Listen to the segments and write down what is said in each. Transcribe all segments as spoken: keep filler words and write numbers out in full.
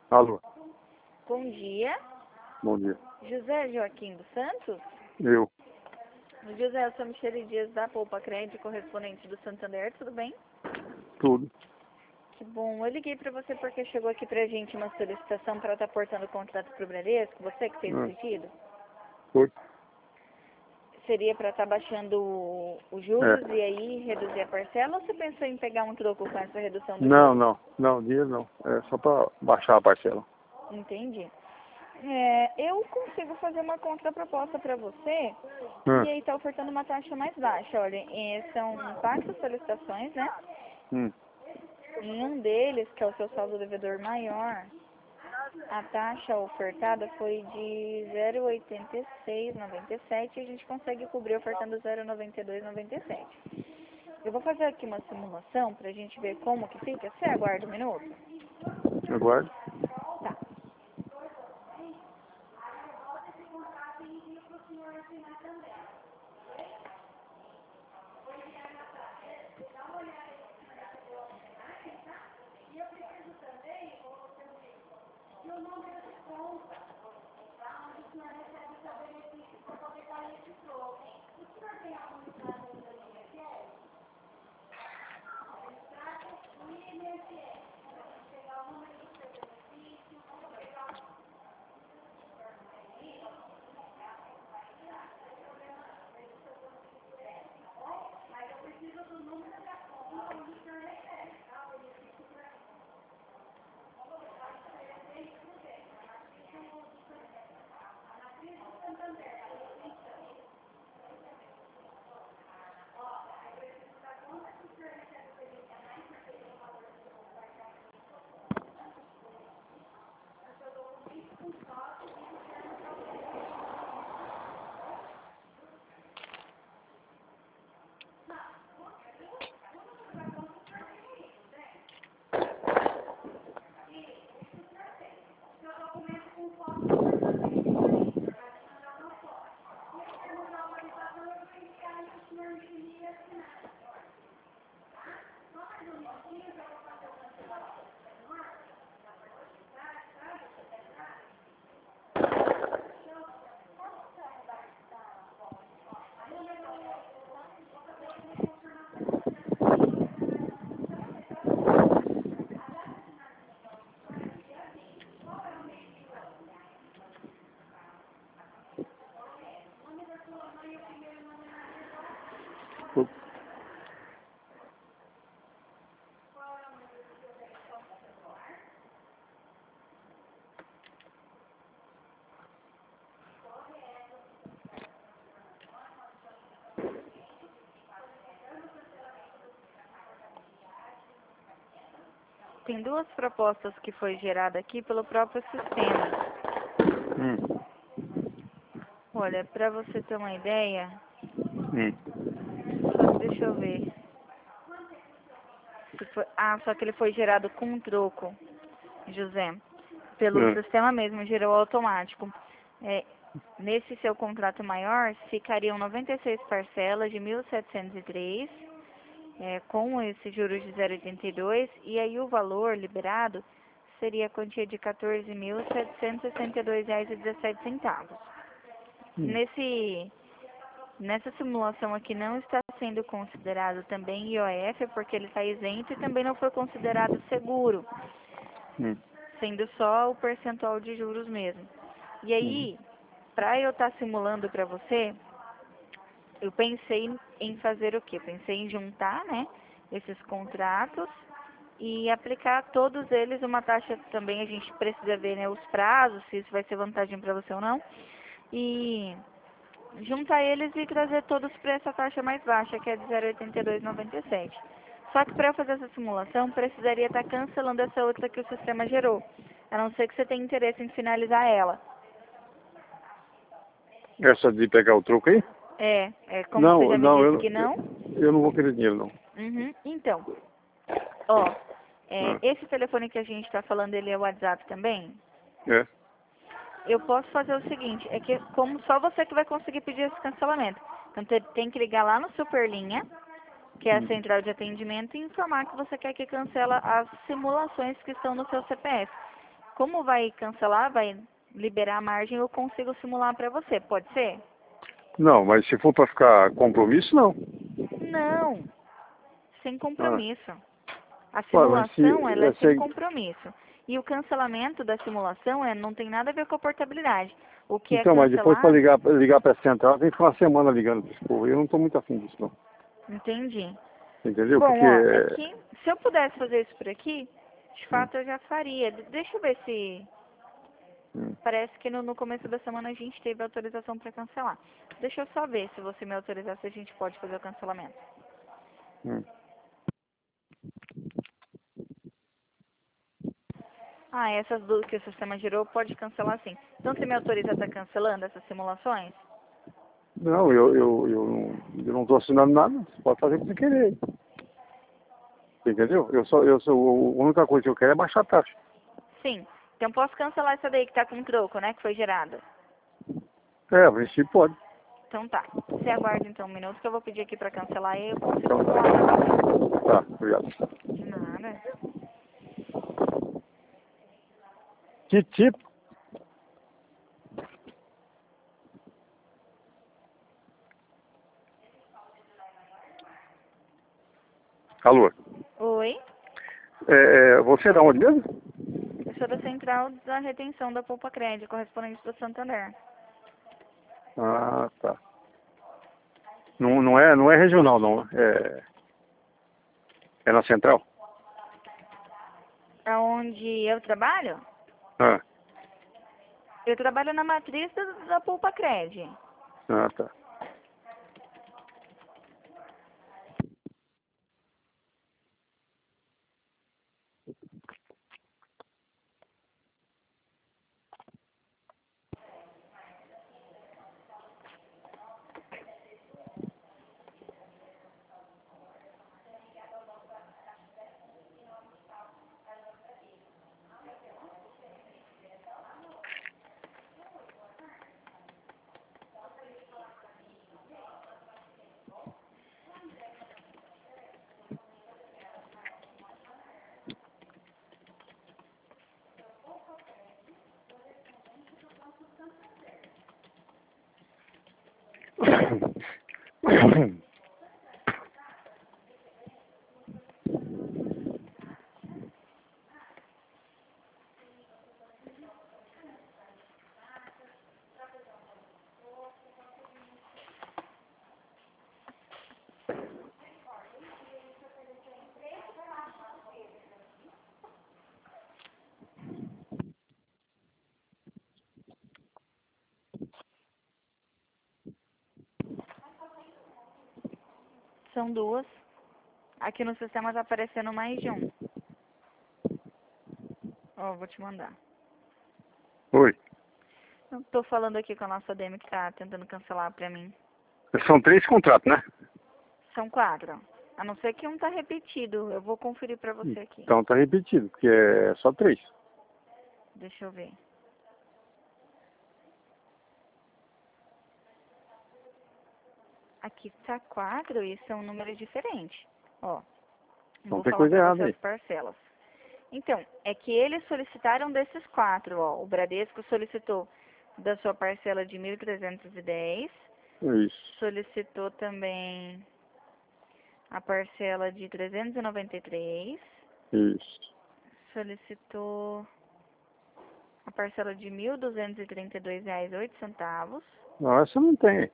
Alô, Bom dia, bom dia. José Joaquim dos Santos. Eu, José, eu sou Michele Dias da Poupa Crédito, correspondente do Santander, tudo bem? tudo. Que bom, eu liguei para você porque chegou aqui pra gente uma solicitação para estar portando o contrato pro Bradesco, você que fez o Ah, pedido? foi? Seria para estar baixando o- os juros É. e aí reduzir a parcela ou você pensou em pegar um troco com essa redução dos Não, juros? não, não, dinheiro não. É só para baixar a parcela. Entendi. É, eu consigo fazer uma contraproposta para você Hum, e aí tá ofertando uma taxa mais baixa. Olha, é, são quatro solicitações, né? hum. Em um deles, que é o seu saldo devedor maior, a taxa ofertada foi de zero vírgula oitenta e seis noventa e sete e a gente consegue cobrir ofertando zero vírgula noventa e dois noventa e sete. Eu vou fazer aqui uma simulação para a gente ver como que fica. Você aguarda um minuto? Aguarde. Tá. Foi. Tem duas propostas que foi gerada aqui pelo próprio sistema. Hum, Olha, para você ter uma ideia, hum, só que deixa eu ver. Se foi- ah, só que ele foi gerado com um troco, José. Pelo é, sistema mesmo, gerou automático. É, nesse seu contrato maior, ficariam noventa e seis parcelas de mil setecentos e três, é, com esse juros de zero vírgula oitenta e dois, e aí o valor liberado seria a quantia de quatorze mil setecentos e sessenta e dois reais e dezessete centavos. hum, Nesse, nessa simulação aqui não está sendo considerado também I O F, porque ele está isento e também não foi considerado seguro, hum, sendo só o percentual de juros mesmo. E hum. aí, para eu estar simulando para você, eu pensei em fazer o quê? Pensei em juntar, né, esses contratos e aplicar a todos eles uma taxa também. A gente precisa ver, né, os prazos, se isso vai ser vantagem para você ou não. E juntar eles e trazer todos para essa taxa mais baixa, que é de zero vírgula oitenta e dois noventa e sete. Só que para eu fazer essa simulação, precisaria estar cancelando essa outra que o sistema gerou. A não ser que você tenha interesse em finalizar ela. Essa de pegar o troco aí? É, é como você Não, já me não, disse eu, que eu, não. eu não vou querer dinheiro, não. Uhum, então, ó, é, Ah, esse telefone que a gente está falando, ele é o WhatsApp também? é? Eu posso fazer o seguinte, é que como só você que vai conseguir pedir esse cancelamento. Então te- tem que ligar lá no Superlinha, que é a Hum, central de atendimento, e informar que você quer que cancela as simulações que estão no seu C P F. Como vai cancelar, vai liberar a margem, eu consigo simular para você. Pode ser? Não, mas se for para ficar compromisso, não. Não, sem Ah, compromisso. A ué, mas se, simulação, ela é é, sem se- compromisso. E o cancelamento da simulação é, não tem nada a ver com a portabilidade. O que é então, mas depois para cancelar, ligar, ligar para a central, tem que ficar uma semana ligando para esse povo. Eu não estou muito afim disso, não. entendi. Entendeu? Bom, Porque, ó, é que se eu pudesse fazer isso por aqui, de hum, fato eu já faria. De- Deixa eu ver se... hum, Parece que no, no começo da semana a gente teve autorização para cancelar. Deixa eu só ver se você me autorizar, se a gente pode fazer o cancelamento. hum. Ah, essas duas que o sistema gerou pode cancelar sim. Então você me autoriza a estar cancelando essas simulações? Não, eu, eu, eu, não- eu não estou assinando nada. Você pode fazer o que você querer. Entendeu? Eu só, eu sou, a única coisa que eu quero é baixar a taxa. Sim. Então posso cancelar essa daí que tá com troco, né? Que foi gerada. É, a princípio pode. Então tá. Você aguarda então um minuto que eu vou pedir aqui pra cancelar e eu consigo Então simular pra você. tá. Tá, obrigado. De nada. Que tipo? Alô? Oi? É, é, você é da onde mesmo? Eu sou da central da retenção da Poupa Crédito, correspondente do Santander. Ah, tá. Não, não, é, não é regional, não. É, é na central? Aonde eu trabalho? Ah, Eu trabalho na matriz da, da Poupa Crédito. ah, tá. São duas. Aqui no sistema tá aparecendo mais de um. Ó, vou te mandar. Oi. Eu tô falando aqui com a nossa Demi que tá tentando cancelar pra mim. São três contratos, né? São quatro. A não ser que um tá repetido. Eu vou conferir pra você aqui. Então tá repetido, porque é só três. Deixa eu ver. Aqui tá quatro e são números diferentes. Ó, Então vou tem falar coisa pra errada você aí. as parcelas. Então, é que eles solicitaram desses quatro, ó. O Bradesco solicitou da sua parcela de mil trezentos e dez. Isso, Solicitou também a parcela de trezentos e noventa e três. isso. Solicitou a parcela de mil duzentos e trinta e dois reais e oito centavos. Não, essa não tem.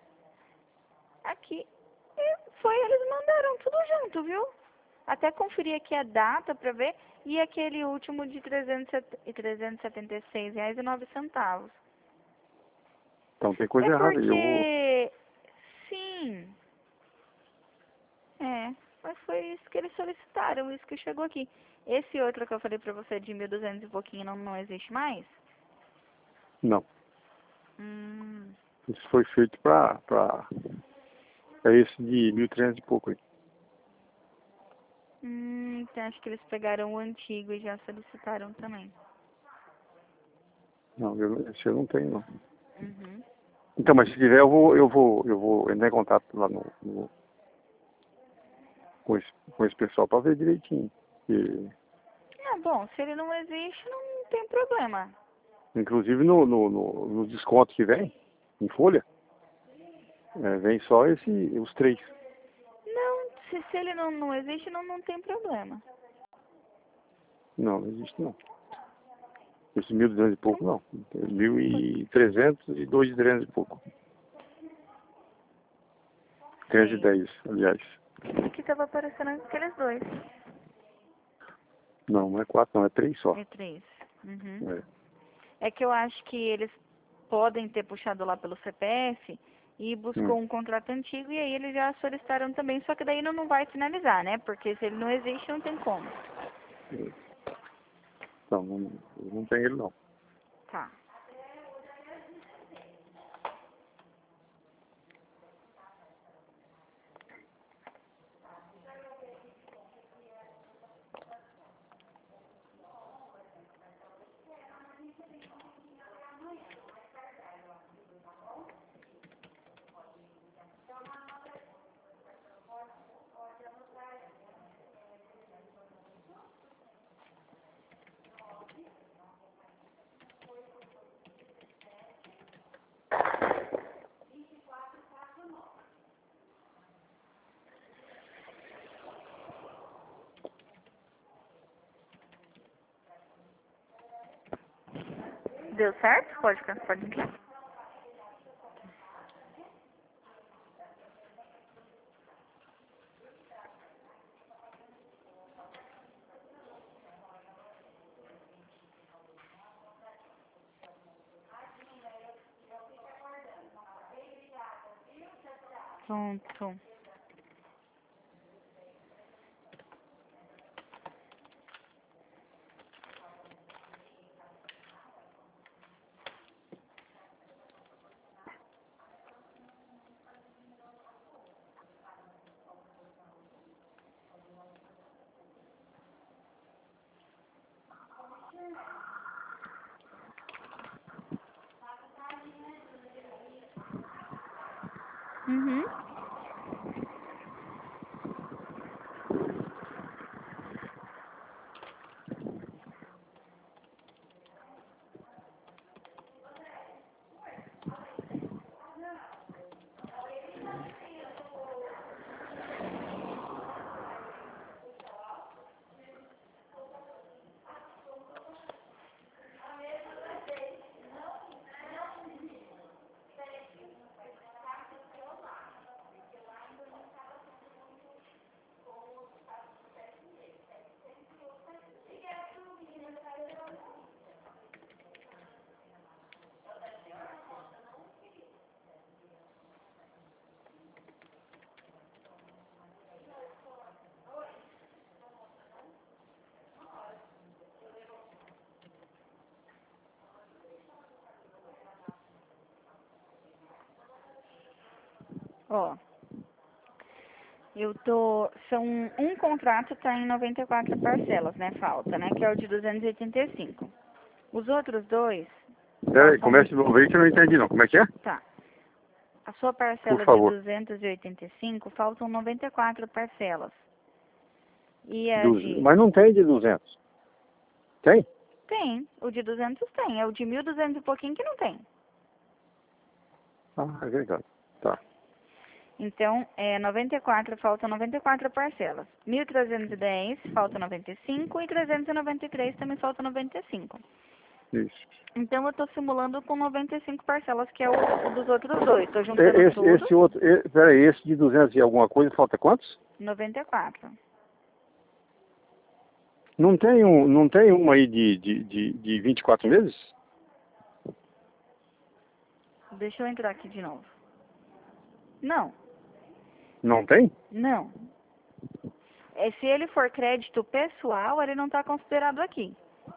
Aqui, e foi, eles mandaram tudo junto, viu? Até conferir aqui a data pra ver. E aquele último de trezentos e setenta e seis reais e nove centavos. Então tem É coisa errada aí. Eu vou. porque, sim, é, mas foi isso que eles solicitaram, isso que chegou aqui. Esse outro que eu falei pra você de mil e duzentos e pouquinho não, não existe mais? Não. Hum, Isso foi feito pra, pra, pra esse de mil e trezentos e pouco aí. hum, então acho que eles pegaram o antigo e já solicitaram também. Não, eu, esse eu não tenho, não. Uhum. Então, mas se tiver, eu vou, eu vou, eu vou entrar em contato lá no, no com, esse, com esse pessoal para ver direitinho. E, Ah, bom, se ele não existe, não tem problema. Inclusive no, no, no, no desconto que vem, em folha, é, vem só esse, os três. Não, se, se ele não, não existe, não, não tem problema. Não, não existe não. Esse mil e duzentos e pouco não. Mil e trezentos e dois de trezentos e pouco. trezentos e dez, aliás. Aqui tava aparecendo aqueles dois. Não, não é quatro, não, é três só. É três. Uhum. É. É que eu acho que eles podem ter puxado lá pelo C P F e buscou Hum. um contrato antigo e aí eles já solicitaram também, só que daí não, não vai finalizar, né? Porque se ele não existe, não tem como. Não, não, não tem ele não. Tá. Deu certo? Pode ficar, pode entrar. Pronto. Uhum. Ó, eu tô, são, um contrato tá em noventa e quatro parcelas, né, falta, né, que é o de duzentos e oitenta e cinco. Os outros dois, Peraí, faltam, comece de novo aí que eu não entendi não. Como é que é? tá, a sua Por parcela de favor. duzentos e oitenta e cinco, faltam noventa e quatro parcelas. E a Duz... de, Mas não tem de duzentos. Tem? tem, o de duzentos tem, é o de mil e duzentos e pouquinho que não tem. Ah, é verdade. Tá. Então, é, noventa e quatro, faltam noventa e quatro parcelas. mil trezentos e dez, falta noventa e cinco, e trezentos e noventa e três também falta noventa e cinco. Isso. Então, eu estou simulando com noventa e cinco parcelas, que é o, o dos outros dois. Estou E- juntando Esse, tudo, esse outro, e- peraí, esse de duzentos e alguma coisa, falta quantos? noventa e quatro. Não tem um, não tem uma aí de, de, de, de vinte e quatro meses? Deixa eu entrar aqui de novo. Não, Não tem? não. É, se ele for crédito pessoal, ele não está considerado aqui.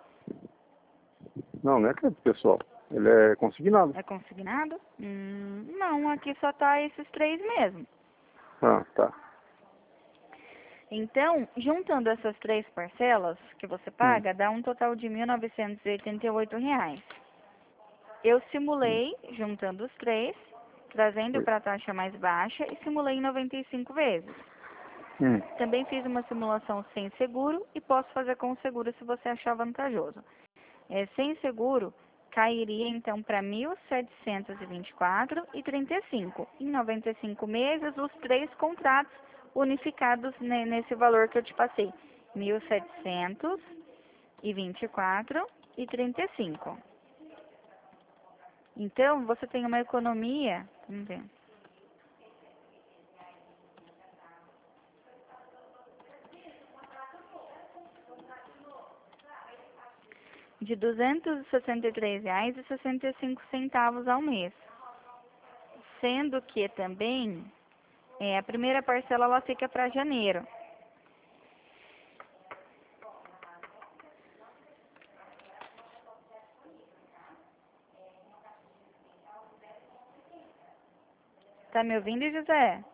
Não, não é crédito pessoal. Ele é consignado. É consignado? Hum, não, aqui só tá esses três mesmo. Ah, tá. Então, juntando essas três parcelas que você Hum, paga, dá um total de mil novecentos e oitenta e oito reais. Eu hum. simulei, juntando os três, trazendo para a taxa mais baixa e simulei em noventa e cinco vezes. Hum. Também fiz uma simulação sem seguro e posso fazer com seguro se você achar vantajoso. é, sem seguro, cairia então para mil setecentos e vinte e quatro reais e trinta e cinco centavos. Em noventa e cinco meses, os três contratos unificados ne- nesse valor que eu te passei. mil setecentos e vinte e quatro reais e trinta e cinco centavos. Então, você tem uma economia, vamos ver, de duzentos e sessenta e três reais e sessenta e cinco centavos ao mês. Sendo que também é, a primeira parcela ela fica para janeiro. Tá me ouvindo, José?